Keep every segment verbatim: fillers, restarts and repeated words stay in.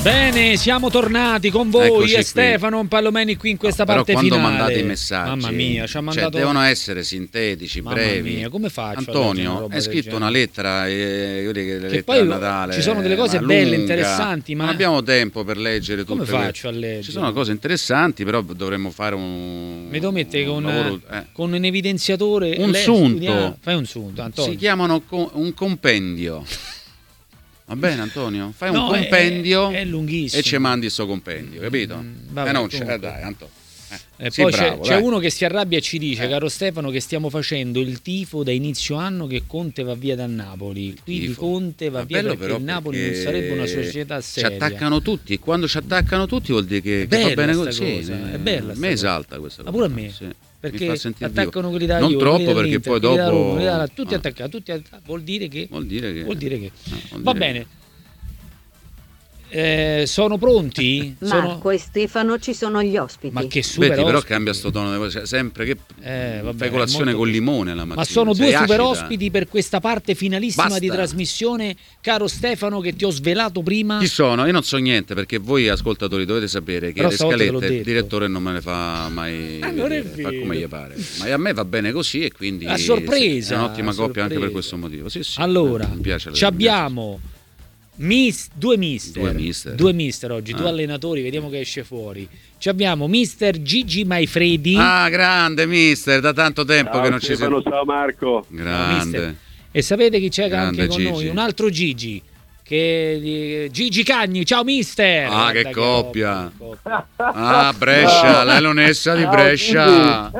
Bene, siamo tornati con voi. Eccoci e qui. Stefano Palomeni qui in questa no, parte però quando finale. mandate i messaggi, mamma mia, ci ha mandato... cioè, devono essere sintetici, mamma brevi. Mia, come faccio? Antonio, hai scritto una lettera, eh, io dico, le che lettere poi a Natale. ci sono delle cose ma belle, lunga. interessanti, ma non abbiamo tempo per leggere tutte. Come faccio a leggere? Ci sono cose interessanti, però dovremmo fare un. Mi devo mettere con, lavoro, eh. con un evidenziatore. Un lei sunto. Studia... Fai un sunto, Antonio. Si chiamano co- un compendio. Va bene, Antonio? Fai no, un compendio è, è lunghissimo e ci mandi sto compendio, capito? Mm, vabbè, eh non comunque. c'è, dai, Antonio. Eh, E sì, poi bravo, c'è, c'è dai. uno che si arrabbia e ci dice, Eh. caro Stefano, che stiamo facendo il tifo da inizio anno che Conte va via da Napoli. Quindi tifo. Conte va Ma via bello perché però il Napoli perché non sarebbe una società seria. Ci attaccano tutti e quando ci attaccano tutti vuol dire che, È che va bella bene sta così. cosa, Sì, è bella a sta me cosa. esalta questa Ma cosa. pure a me. Sì. Perché Mi fa sentire attaccano vivo. quelli da non Juve, troppo quelli perché dell'Inter, poi quelli da dopo Roma, quelli da- tutti ah, attaccati, tutti attaccati, vuol dire che vuol dire che vuol dire che ah, vuol va dire bene. Eh, sono pronti? Sono... Marco e Stefano, ci sono gli ospiti. Ma che super Vedi, però ospiti. cambia sto tono, di voce, cioè, sempre che Eh, vabbè, fai colazione molto con più. limone la mattina. Ma sono sei due super acida. ospiti per questa parte finalissima Basta. di trasmissione, caro Stefano, che ti ho svelato prima. Chi sono? Io non so niente perché voi ascoltatori dovete sapere che Però le stavolta te l'ho scalette il detto. direttore non me le fa mai Ah, non è vedere, fa vero. come gli pare. Ma a me va bene così e quindi A sorpresa, è un'ottima a coppia anche per sorpresa. questo motivo. Sì, sì, Allora, mi piace, ci mi abbiamo mis- due mister. Due mister. Due mister oggi, due Ah. allenatori, vediamo che esce fuori. Ci abbiamo mister Gigi Maifredi. piace. Ah, grande mister, da tanto tempo Ciao che non ci Stefano, siamo. ciao Marco. Grande. mister. E sapete chi c'è Grande anche con Gigi. noi? Un altro Gigi. Che Gigi Cagni, ciao mister. Ah, Guarda che coppia. coppia. Ah, Brescia, la leonessa di Brescia.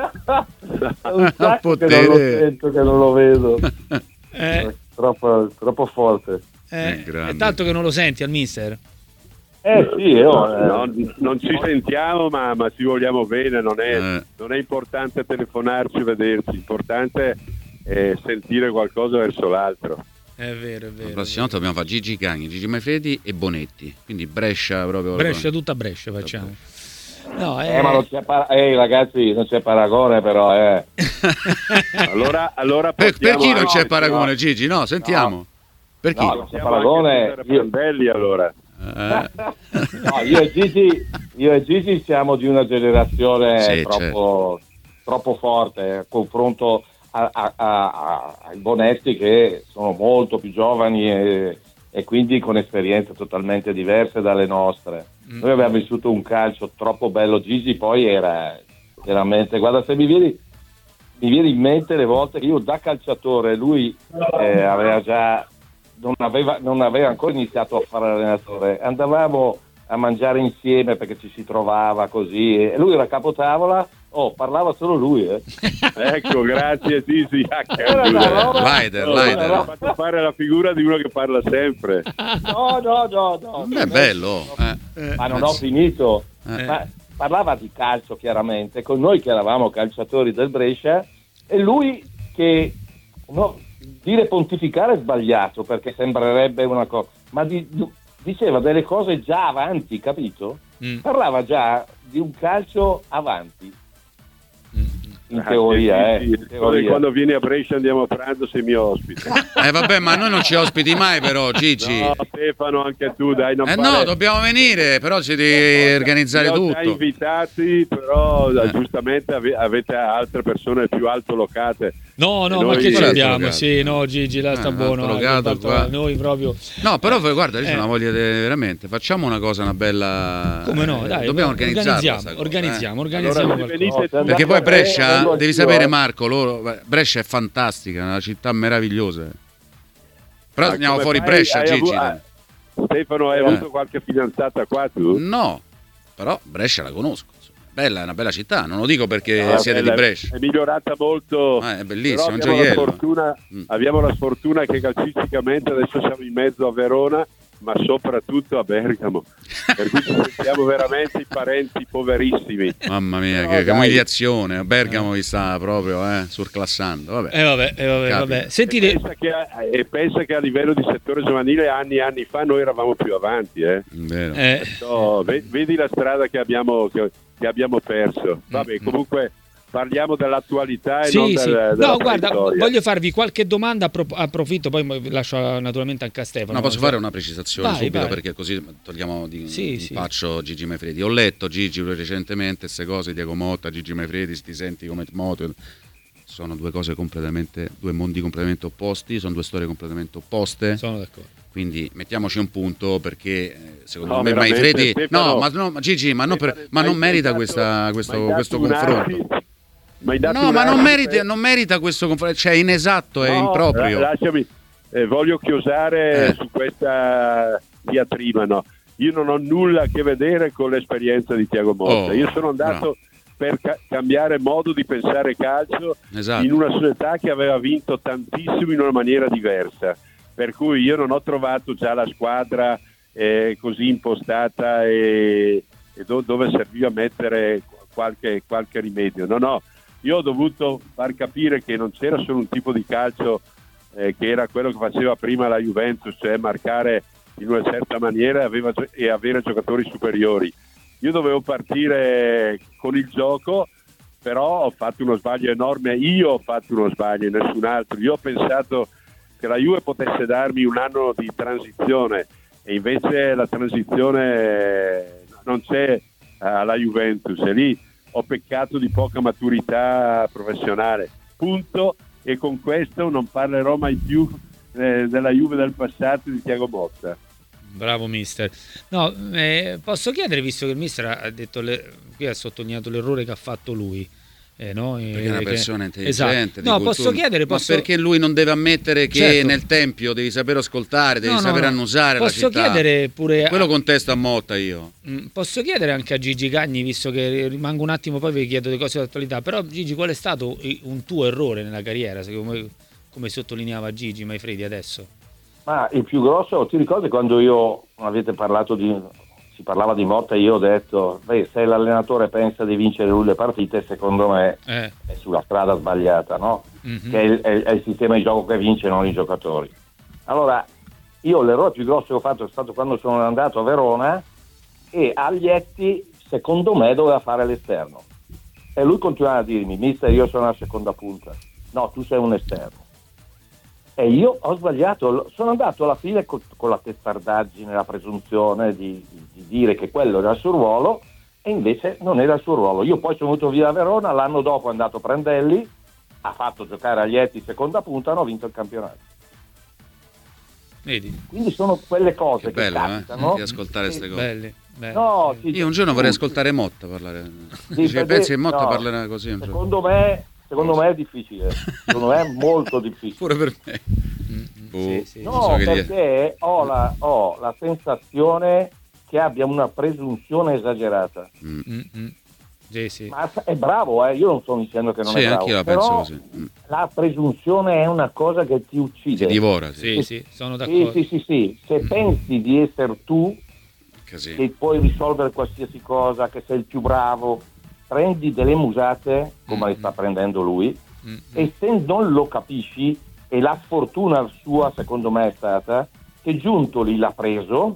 Un A sacco che non lo potere. sento, che non lo vedo. Eh, Troppo, troppo forte. eh, È grande. è tanto che non lo senti al mister. Eh sì, oh, eh. Non, non ci sentiamo, ma, ma ci vogliamo bene, non è, Eh. non è importante telefonarci e vederci, l'importante è sentire qualcosa verso l'altro. È vero, è vero. La prossima volta dobbiamo fare Gigi Cagni, Gigi Maifredi e Bonetti. Quindi Brescia proprio. Brescia, tutta Brescia facciamo. No, Eh, ma non c'è para- Ehi ragazzi, non c'è paragone però, eh. Allora, allora Per, per chi non portiamo c'è avanti, paragone, no? Gigi? No, sentiamo. Per chi? No, non c'è Portiamo paragone. anche Peter Prandelli, allora. Eh, No, io e Gigi, io e Gigi siamo di una generazione Sì, troppo, troppo forte a confronto a- a- a- a- ai Bonetti che sono molto più giovani e, e quindi con esperienze totalmente diverse dalle nostre. Noi abbiamo vissuto un calcio troppo bello. Gigi poi era veramente, guarda, se mi vieni, mi viene in mente le volte che io da calciatore, lui eh, aveva già non aveva, non aveva ancora iniziato a fare allenatore, andavamo a mangiare insieme perché ci si trovava così e lui era capotavola, oh, parlava solo lui, eh. Ecco, grazie Sisi. Era una roba- Leider, era una Leider. Ho roba- fatto fare la figura di uno che parla sempre. No, no, no, no. È bello. eh. Ma non ho finito. Eh. Ma parlava di calcio chiaramente, con noi che eravamo calciatori del Brescia e lui che no, dire pontificare è sbagliato perché sembrerebbe una cosa, ma di- diceva delle cose già avanti, capito? Mm. Parlava già di un calcio avanti. In Grazie, teoria, eh. Sisi. in teoria. Quando vieni a Brescia andiamo a pranzo, sei mio ospite. Eh vabbè, ma noi non ci ospiti mai però, Gigi. No, Stefano, anche tu, dai, non Eh fare- no, dobbiamo venire, però ci devi organizzare Li ho già tutto. invitati, però Eh. giustamente ave- avete altre persone più altolocate. No, no, E ma noi- che ci Quello è abbiamo? altro Sì, no, Gigi, là sta Eh, buono. altro eh, locato altro- qua. Noi proprio. No, però guarda, io Eh. c'ho una voglia di, veramente, facciamo una cosa, una bella. Come no, eh, dai, dobbiamo organizzarla. organizziamo, sta cosa, organizziamo, eh. organizziamo Allora, se qualcosa. venite- No, Perché poi andate a Brescia, vengo devi anch'io, sapere eh. Marco, loro, beh, Brescia è fantastica, è una città meravigliosa. Però Ma andiamo come fuori fai? Brescia, Hai Gigi. avu- dai. ah, Stefano, hai Eh. avuto qualche fidanzata qua tu? No, però Brescia la conosco. insomma. Bella, è una bella città, non lo dico perché Ah, siete bella, di Brescia. È migliorata molto. Ah, è bellissimo, Però un abbiamo la, gioiello. sfortuna, Mm. abbiamo la sfortuna che calcisticamente adesso siamo in mezzo a Verona, ma soprattutto a Bergamo. Per cui ci sentiamo veramente i parenti poverissimi. Mamma mia, No, che, che dai. umiliazione. Bergamo vi sta proprio eh, surclassando. Vabbè. Eh vabbè, eh, vabbè, Capita. vabbè. E Sentite, pensa, che, e pensa che a livello di settore giovanile anni e anni fa noi eravamo più avanti. Eh. Vero. eh, No, ve- vedi la strada che abbiamo, che, che abbiamo perso. Vabbè, Mm, comunque parliamo dell'attualità e Sì, non sì. del, della No, guarda, preistoria. voglio farvi qualche domanda, appro- approfitto, poi lascio naturalmente anche a Stefano. No, posso Se- fare una precisazione Vai, subito vai. perché così togliamo di Sì, un sì. impaccio Gigi Maifredi. Ho letto Gigi recentemente queste cose, Diego Motta, Gigi Maifredi, ti senti come moto. Sono due cose completamente, due mondi completamente opposti, sono due storie completamente opposte. Sono d'accordo. Quindi mettiamo un punto perché eh, secondo No, me veramente, Maifredi Stefano, no, ma, no, ma Gigi, ma, non per- Stefano, ma non m'hai merita dato- questa, questo, m'hai dato questo un confronto. assist, m'hai dato No, un ma non assist merita, per- non merita questo confronto, cioè è inesatto, è No, improprio. la- lasciami, eh, voglio chiosare Eh. su questa diatriba. No. Io non ho nulla a che vedere con l'esperienza di Thiago Motta. Oh, Io sono andato bravo. per ca- cambiare modo di pensare calcio Esatto. in una società che aveva vinto tantissimo in una maniera diversa. Per cui io non ho trovato già la squadra eh, così impostata e, e do- dove serviva mettere qualche, qualche rimedio. No, no, io ho dovuto far capire che non c'era solo un tipo di calcio eh, che era quello che faceva prima la Juventus, cioè marcare in una certa maniera e, aveva, e avere giocatori superiori. Io dovevo partire con il gioco, però ho fatto uno sbaglio enorme. Io ho fatto uno sbaglio, nessun altro. Io ho pensato che la Juve potesse darmi un anno di transizione e invece la transizione non c'è alla Juventus, e lì ho peccato di poca maturità professionale, punto. E con questo non parlerò mai più eh, della Juve del passato di Thiago Motta. Bravo mister. No, eh, posso chiedere, visto che il mister ha detto le, qui ha sottolineato l'errore che ha fatto lui. Eh, no? Perché è una che- persona intelligente. Esatto. di No, cultura. posso chiedere, posso... Ma perché lui non deve ammettere che Certo. nel tempio devi sapere ascoltare, devi No, no, sapere no. annusare la Posso città. chiedere pure a- Quello contesto a Motta io. Mm, Posso chiedere anche a Gigi Cagni, visto che rimango un attimo, poi vi chiedo le cose d'attualità, però Gigi, qual è stato un tuo errore nella carriera, secondo me, come sottolineava Gigi Maifredi adesso? Ma il più grosso, ti ricordi quando io avete parlato di, si parlava di Motta e io ho detto, beh, se l'allenatore pensa di vincere lui le partite, secondo me Eh. è sulla strada sbagliata, no? Mhm. Che è il, è- è il sistema di gioco che vince, non i giocatori. Allora, io l'errore più grosso che ho fatto è stato quando sono andato a Verona e Aglietti, secondo me, doveva fare l'esterno. E lui continuava a dirmi, mister, io sono la seconda punta. No, tu sei un esterno. E io ho sbagliato, sono andato alla fine co- con la testardaggine, la presunzione di, di- di dire che quello era il suo ruolo e invece non era il suo ruolo. Io poi sono venuto via da Verona, l'anno dopo è andato Prandelli, ha fatto giocare Aglietti seconda punta, hanno vinto il campionato. Vedi? Quindi sono quelle cose Che che, bello, capitano. eh? Di ascoltare queste cose. Belli, belli. No, sì, Io un giorno vorrei sì, ascoltare Motta parlare. sì, Cioè, perché- pensi che Motta no, parlerà così un giorno? Secondo me, secondo me è difficile, secondo me è molto difficile. Pure per me. Mm, mm, Boh. sì, sì. No, Non so che dire. perché ho la, ho la sensazione che abbia una presunzione esagerata. Mm. Mm, mm. Sì, sì. Ma è bravo, eh? Io non sto dicendo che non Sì, è bravo. anch'io la penso però così. Mm. La presunzione è una cosa che ti uccide. Ti divora, sì. Sì, sì, sono Sì, d'accordo. sì, sì, sì. Se pensi di essere tu, Casino. che puoi risolvere qualsiasi cosa, che sei il più bravo, prendi delle musate, come le sta prendendo lui, Mm, mm. e se non lo capisci, e la sfortuna sua secondo me è stata che Giuntoli l'ha preso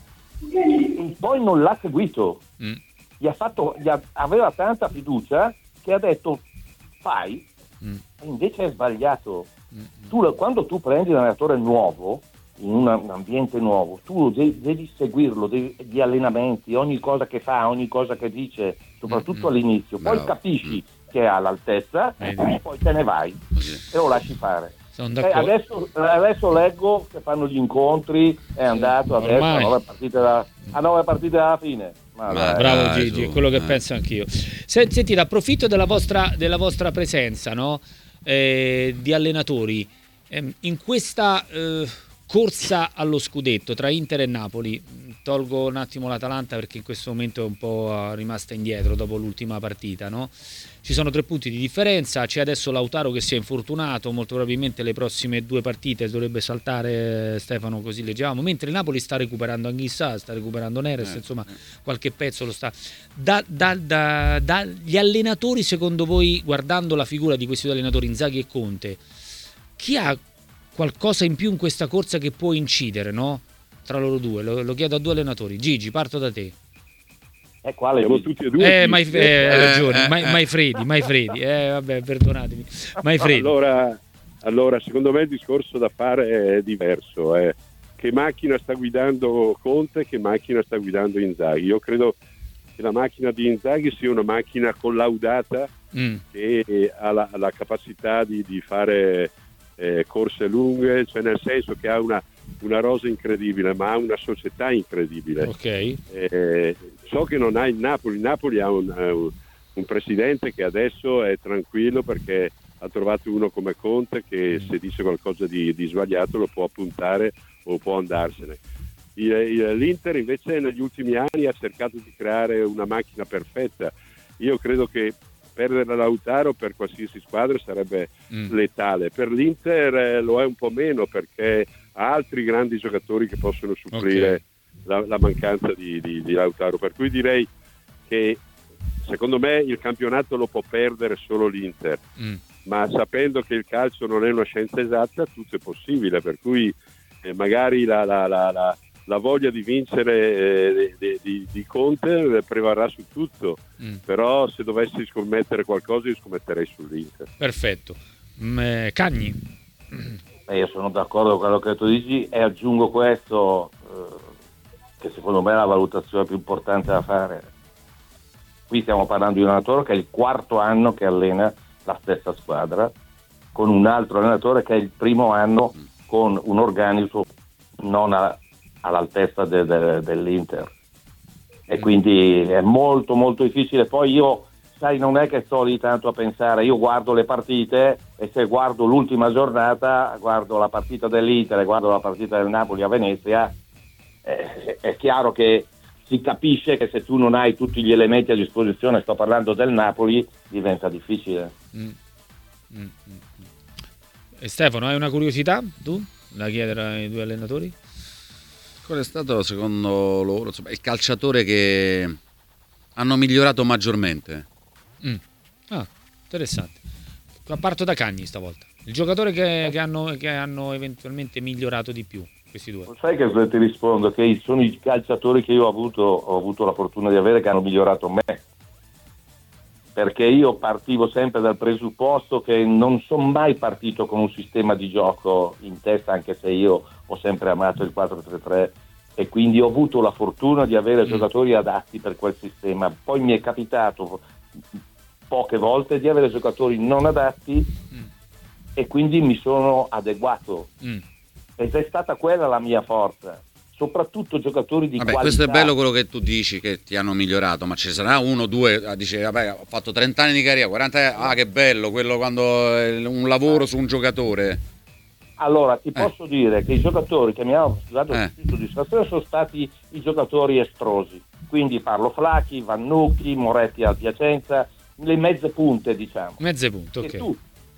e poi non l'ha seguito, Mm. gli ha fatto, gli ha- aveva tanta fiducia che ha detto fai, Mm. e invece è sbagliato. Mm. Tu, quando tu prendi un allenatore nuovo in una- un ambiente nuovo, tu devi, devi seguirlo, devi, gli allenamenti, ogni cosa che fa, ogni cosa che dice, soprattutto Mm, mm. all'inizio, poi Bravo. capisci che è all'altezza Vedi. e poi te ne vai Così. e lo lasci fare. Sono Eh, d'accordo. adesso, adesso leggo che fanno gli incontri, è andato adesso a ormai. nove partite, da, a nove partite dalla fine. Ma Ma dai. Bravo Dai, Gigi, è su, quello che eh. penso anch'io. Se- Sentite, approfitto della vostra, della vostra presenza, no? Eh, di allenatori Ehm, in questa eh, corsa allo scudetto tra Inter e Napoli. Tolgo un attimo l'Atalanta perché in questo momento è un po' rimasta indietro dopo l'ultima partita, no? Ci sono tre punti di differenza, c'è adesso Lautaro che si è infortunato, molto probabilmente le prossime due partite dovrebbe saltare, Stefano, così leggevamo, mentre il Napoli sta recuperando Anghissà, sta recuperando Neres, Eh, insomma eh. qualche pezzo lo sta. Da, da, da, dagli allenatori, secondo voi, guardando la figura di questi due allenatori, Inzaghi e Conte, chi ha qualcosa in più in questa corsa che può incidere, no? Tra loro due, lo, lo chiedo a due allenatori. Gigi, parto da te. E quale Siamo Viggi? tutti e due. Eh, mai, eh, hai ragione, eh, mai, eh. mai Freddi, mai Freddi. Eh, vabbè, perdonatemi. Mai Freddi. Allora, allora, secondo me il discorso da fare è diverso. Eh. Che macchina sta guidando Conte e che macchina sta guidando Inzaghi? Io credo che la macchina di Inzaghi sia una macchina collaudata Mm. che ha la, la capacità di, di fare eh, corse lunghe, cioè nel senso che ha una, una rosa incredibile, ma ha una società incredibile. Ok. Eh, so che non ha il Napoli, il Napoli ha un, un, un presidente che adesso è tranquillo perché ha trovato uno come Conte che se dice qualcosa di, di sbagliato lo può appuntare o può andarsene. Il, il, L'Inter invece negli ultimi anni ha cercato di creare una macchina perfetta. Io credo che perdere Lautaro per qualsiasi squadra sarebbe Mm. letale. Per l'Inter eh, lo è un po' meno perché ha altri grandi giocatori che possono supplire Ok. la, la mancanza di, di, di Lautaro. Per cui direi che secondo me il campionato lo può perdere solo l'Inter, Mm. ma sapendo che il calcio non è una scienza esatta tutto è possibile, per cui eh, magari la, la, la, la, la voglia di vincere eh, di, di, di Conte prevarrà su tutto. Mm. Però se dovessi scommettere qualcosa io scommetterei sull'Inter. Perfetto. Mm, eh, Cagni. Eh, io sono d'accordo con quello che tu dici e aggiungo questo, eh, che secondo me è la valutazione più importante da fare. Qui stiamo parlando di un allenatore che è il quarto anno che allena la stessa squadra, con un altro allenatore che è il primo anno con un organico non a, all'altezza de, de, dell'Inter. E quindi è molto molto difficile. Poi io, sai, non è che sto lì tanto a pensare, io guardo le partite e se guardo l'ultima giornata, guardo la partita dell'Inter e guardo la partita del Napoli a Venezia, eh, è chiaro che si capisce che se tu non hai tutti gli elementi a disposizione, sto parlando del Napoli, diventa difficile. Mm. Mm, mm, mm. E Stefano, hai una curiosità tu da chiedere ai due allenatori? Qual è stato secondo loro insomma, il calciatore che hanno migliorato maggiormente? Mm. Ah, interessante. Parto da Cagni stavolta. Il giocatore che, che, hanno, che hanno eventualmente migliorato di più, questi due. Sai che ti rispondo? Che sono i calciatori che io ho avuto, ho avuto la fortuna di avere che hanno migliorato me. Perché io partivo sempre dal presupposto che non sono mai partito con un sistema di gioco in testa, anche se io ho sempre amato il quattro tre tre e quindi ho avuto la fortuna di avere mm. giocatori adatti per quel sistema. Poi mi è capitato poche volte di avere giocatori non adatti mm. e quindi mi sono adeguato mm. ed è stata quella la mia forza. Soprattutto giocatori di vabbè, qualità. Questo è bello quello che tu dici, che ti hanno migliorato, ma ci sarà uno, due, dice vabbè ho fatto trenta anni di carriera, quaranta, ah che bello quello quando è un lavoro su un giocatore. Allora ti eh. posso dire che i giocatori che mi hanno dato eh. più soddisfazione sono stati i giocatori estrosi, quindi parlo Flacchi, Vannucchi, Moretti al Piacenza, le mezze punte diciamo. Mezze punte, ok. Che tu,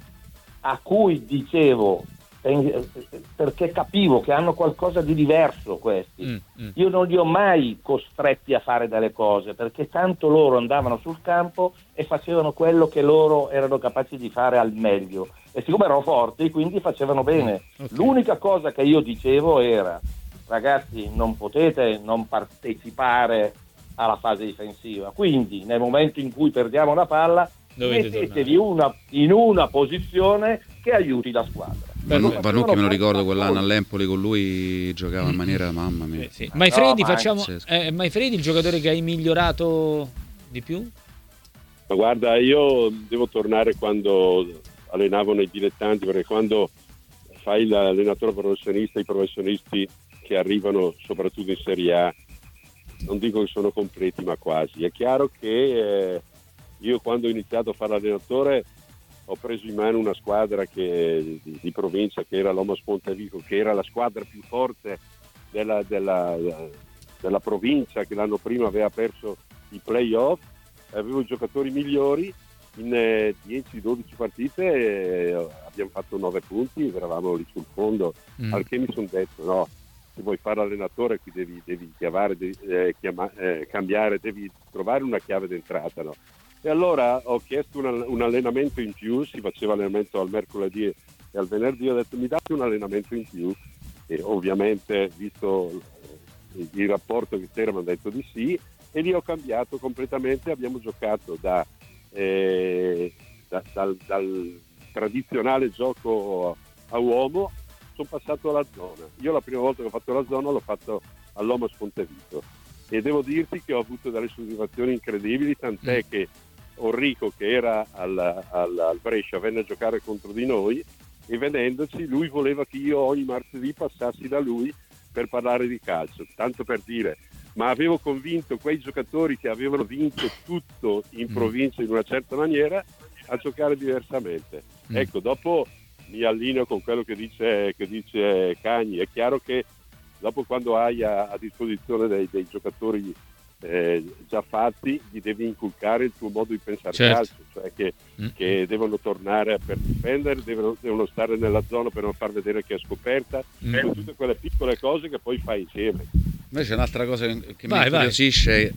a cui dicevo perché capivo che hanno qualcosa di diverso questi. Mm, mm. Io non li ho mai costretti a fare delle cose perché tanto loro andavano sul campo e facevano quello che loro erano capaci di fare al meglio e siccome erano forti quindi facevano bene. Okay. L'unica cosa che io dicevo era ragazzi non potete non partecipare alla fase difensiva, quindi nel momento in cui perdiamo la palla dovete mettetevi una, in una posizione che aiuti la squadra. Vannucchi me lo ricordo quell'anno all'Empoli con lui giocava in maniera mamma mia. Eh, sì. Maifredi, no, ma facciamo eh, Maifredi il giocatore che hai migliorato di più? Ma guarda, io devo tornare quando allenavo nei dilettanti, perché quando fai l'allenatore professionista, i professionisti che arrivano soprattutto in Serie A non dico che sono completi ma quasi. È chiaro che eh, io quando ho iniziato a fare l'allenatore ho preso in mano una squadra che, di, di provincia che era l'Omos Pontevico, che era la squadra più forte della, della, della provincia, che l'anno prima aveva perso i play-off, avevo i giocatori migliori, in eh, dieci dodici partite eh, abbiamo fatto nove punti, eravamo lì sul fondo, mm. al che mi sono detto no, se vuoi fare allenatore qui devi, devi, chiamare, devi eh, chiama, eh, cambiare, devi trovare una chiave d'entrata, no? E allora ho chiesto un, un allenamento in più, si faceva allenamento al mercoledì e al venerdì, ho detto mi date un allenamento in più e ovviamente visto il rapporto che c'era mi hanno detto di sì e lì ho cambiato completamente. Abbiamo giocato da, eh, da, dal, dal tradizionale gioco a uomo, sono passato alla zona. Io la prima volta che ho fatto la zona l'ho fatto all'Omos Fontevito e devo dirti che ho avuto delle soddisfazioni incredibili, tant'è mm. che Enrico, che era al, al, al Brescia, venne a giocare contro di noi e venendoci lui voleva che io ogni martedì passassi da lui per parlare di calcio, tanto per dire, ma avevo convinto quei giocatori che avevano vinto tutto in provincia in una certa maniera a giocare diversamente. Mm. Ecco, dopo mi allineo con quello che dice, che dice Cagni. È chiaro che dopo, quando hai a, a disposizione dei, dei giocatori eh, già fatti, gli devi inculcare il tuo modo di pensare certo. calcio, cioè che, mm. che devono tornare per difendere, devono, devono stare nella zona per non far vedere che è scoperta, mm. tutte quelle piccole cose che poi fai insieme. Invece un'altra cosa che vai, mi incuriosisce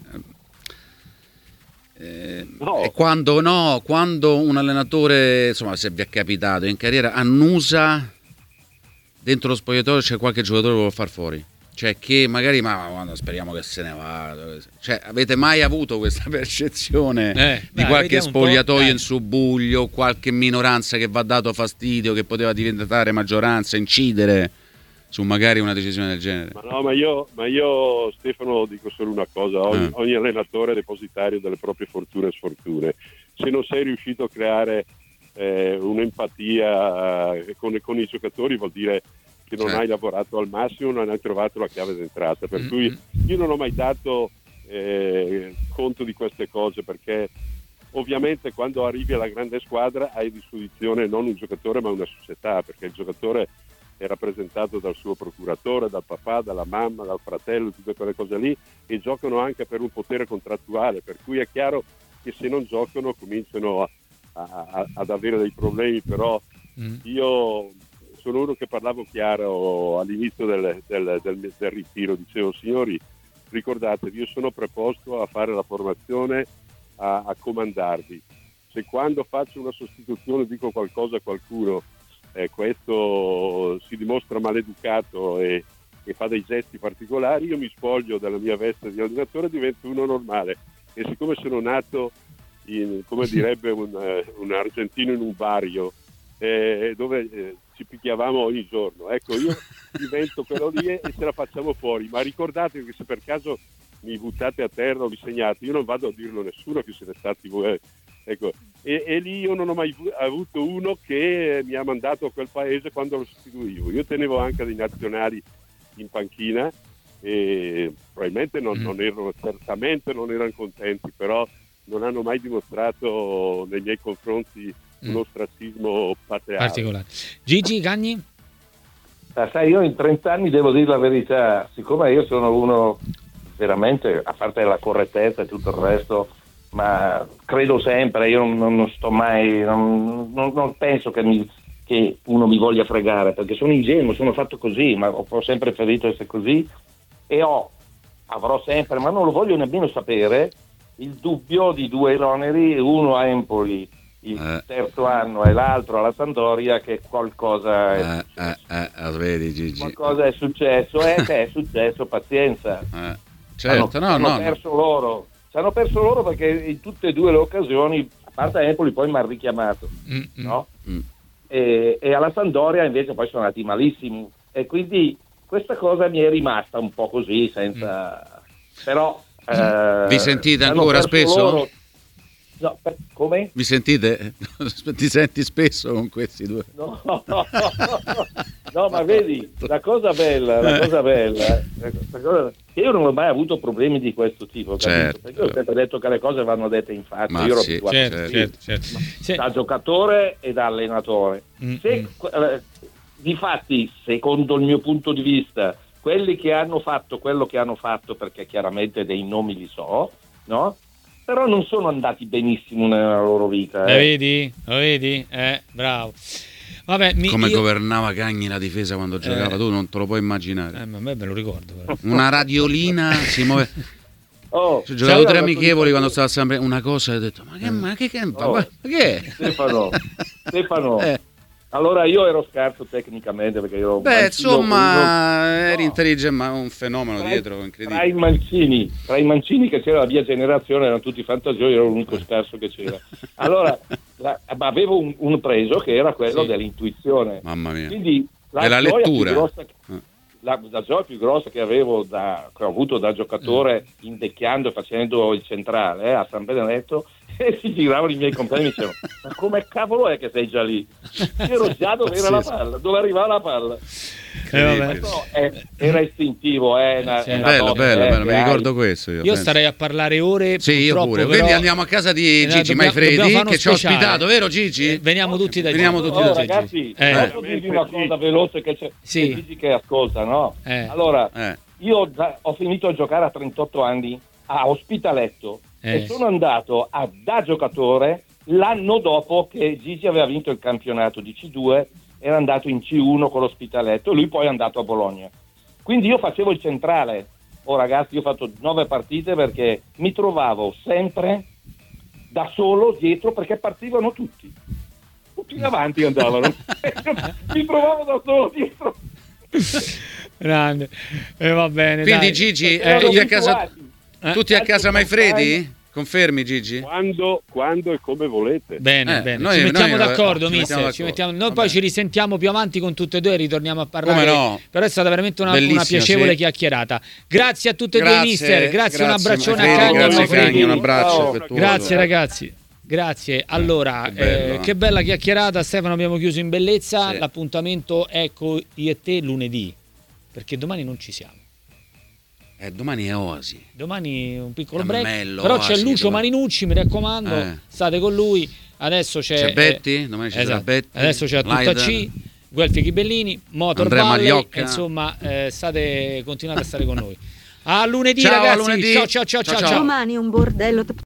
eh, no. è quando, no, quando un allenatore, insomma, se vi è capitato in carriera, annusa dentro lo spogliatoio c'è qualche giocatore che vuole far fuori, cioè che magari ma, ma speriamo che se ne vada, cioè avete mai avuto questa percezione eh, di dai, qualche spogliatoio in su subbuglio, qualche minoranza che va dato fastidio, che poteva diventare maggioranza, incidere su magari una decisione del genere? Ma no, ma io, ma io Stefano dico solo una cosa, ogni, eh. ogni allenatore è depositario delle proprie fortune e sfortune. Se non sei riuscito a creare eh, un'empatia eh, con, con i giocatori, vuol dire che non certo. hai lavorato al massimo, non hai trovato la chiave d'entrata, per mm-hmm. cui io non ho mai dato eh, conto di queste cose, perché ovviamente quando arrivi alla grande squadra hai a disposizione non un giocatore ma una società, perché il giocatore è rappresentato dal suo procuratore, dal papà, dalla mamma, dal fratello, tutte quelle cose lì, e giocano anche per un potere contrattuale, per cui è chiaro che se non giocano cominciano a, a, ad avere dei problemi. Però mm. io sono uno che parlavo chiaro all'inizio del, del, del, del ritiro, dicevo: signori, ricordatevi, io sono preposto a fare la formazione, a, a comandarvi. Se quando faccio una sostituzione dico qualcosa a qualcuno, Eh, questo si dimostra maleducato e, e fa dei gesti particolari, io mi spoglio della mia veste di allenatore e divento uno normale. E siccome sono nato in, come direbbe un, uh, un argentino, in un barrio eh, dove eh, ci picchiavamo ogni giorno, ecco, io divento quello lì e ce la facciamo fuori. Ma ricordatevi che se per caso mi buttate a terra o vi segnate, io non vado a dirlo a nessuno che siete stati voi, ecco. E, e lì io non ho mai avuto uno che mi ha mandato a quel paese quando lo sostituivo. Io tenevo anche dei nazionali in panchina e probabilmente non, mm. non erano, certamente non erano contenti, però non hanno mai dimostrato nei miei confronti mm. un ostracismo patriale. Particolare. Gigi Cagni? Ah, sai, io in trenta anni devo dire la verità, siccome io sono uno veramente, a parte la correttezza e tutto il resto, ma credo sempre, io non, non sto mai, non, non, non penso che, mi, che uno mi voglia fregare, perché sono ingenuo, sono fatto così, ma ho, ho sempre preferito essere così e ho, avrò sempre, ma non lo voglio nemmeno sapere, il dubbio di due oneri, uno a Empoli il eh. terzo anno e l'altro alla Sampdoria, che qualcosa è eh, eh, eh, vedi, Gigi. qualcosa è successo e eh, che è successo, pazienza. Eh. Certo, hanno, no, hanno no, perso no. loro. Ci hanno perso loro perché in tutte e due le occasioni, a parte Empoli, poi mi ha richiamato, mm, no? Mm. E, e alla Sampdoria invece poi sono andati malissimo, e quindi questa cosa mi è rimasta un po' così, senza. Mm. Però eh, vi sentite ancora spesso? Loro... No, per... come? Vi sentite? Ti senti spesso con questi due? No, no, no, no, ma vedi, la cosa bella, la cosa bella, la cosa... io non ho mai avuto problemi di questo tipo, certo. Perché io ho sempre detto che le cose vanno dette in faccia. Ma io ero sì, abituato certo, certo, certo. Sì. Da giocatore e da allenatore. Mm-hmm. Se, eh, difatti, secondo il mio punto di vista, quelli che hanno fatto quello che hanno fatto, perché chiaramente dei nomi li so, no? Però non sono andati benissimo nella loro vita. Eh. Lo vedi? Lo vedi? Eh, bravo. Vabbè, mi, come io... governava Cagni la difesa quando giocava, eh, tu non te lo puoi immaginare. Eh, ma a me me lo ricordo. Però. Una radiolina si muove. Oh, cioè, giocavo tre amichevoli quando stava sempre una cosa e ho detto: ma che, ma che, che, oh, ma che? Stefano, Stefano. Eh. Allora io ero scarso tecnicamente perché ero Beh, mancino, insomma, non- eri no. intelligente, ma un fenomeno Tra i- dietro Tra i incredibile. mancini, tra i mancini che c'era la mia generazione erano tutti fantasiosi, ero l'unico scarso che c'era. Allora, la- ma avevo un, un preso che era quello Sì. dell'intuizione. Mamma mia. Quindi la Della gioia più lettura. grossa che- Eh. la, la gioia più grossa che avevo da, che ho avuto da giocatore invecchiando e facendo il centrale eh, a San Benedetto, e si giravano i miei compagni e mi dicevano: ma come cavolo è che sei già lì? Io ero già dove era la Pazzesco. palla, dove arrivava la palla. Eh, vabbè. No, è- era istintivo, è una, Sì. è una Bello, dote, bello, eh, bello, che mi hai. ricordo questo. Io, Io penso. starei a parlare ore. Sì, io purtroppo, pure. però- Quindi andiamo a casa di Eh, Gigi dobbiamo- Maifredi, dobbiamo fare uno che ci ha speciale. ospitato, vero Gigi? Eh, veniamo tutti da Veniamo Gigi. tutti Oh, da Gigi. ragazzi, Eh. posso dirvi una cosa veloce che c'è Sì. c'è Gigi che ascolta, no? Eh. Allora, Eh. io già- ho finito a giocare a trentotto anni a Ospitaletto Eh. e sono andato a, da giocatore l'anno dopo che Gigi aveva vinto il campionato di C due, era andato in C uno con l'Ospitaletto e lui poi è andato a Bologna. Quindi io facevo il centrale. Oh ragazzi, io ho fatto nove partite perché mi trovavo sempre da solo dietro perché partivano tutti. Tutti in avanti andavano. Mi trovavo da solo dietro. Grande. Eh, va bene. Quindi dai. Gigi, Eh, tutti io- a casa, abituati. Eh? tutti a casa Maifredi? Confermi Gigi? Quando, quando e come volete. Bene, Eh, bene. noi- ci mettiamo noi- d'accordo, ci mister. mettiamo Ci d'accordo. mettiamo- Noi Vabbè. poi ci risentiamo più avanti con tutte e due, ritorniamo a parlare. Come no? Però è stata veramente una, una Bellissimo, piacevole sì. chiacchierata. Grazie a tutte e due, Grazie, mister. Grazie, un grazie, abbraccione a Maifredi, Cagni e grazie, Maifredi. Cagni, un abbraccio Ciao. affettuoso. Grazie ragazzi. Grazie. Allora, che bello, eh, eh. che bella chiacchierata, Stefano, abbiamo chiuso in bellezza. Sì. L'appuntamento è con io e te lunedì, perché domani non ci siamo. Eh, domani è Oasi. Domani un piccolo break, Cammello, però c'è Oasi, Lucio domani. Marinucci, mi raccomando, Eh. state con lui. Adesso c'è C'è Betty, eh, domani ci esatto. sarà Betty, Adesso c'è tutta Laider. C, Guelfi Ghibellini, Motor Andrea Valley, Magliocca. insomma, eh, state continuate a stare con noi. A lunedì Ciao, a ragazzi. lunedì. Ciao ciao ciao Ciao, ciao. ciao. ciao. Domani un bordello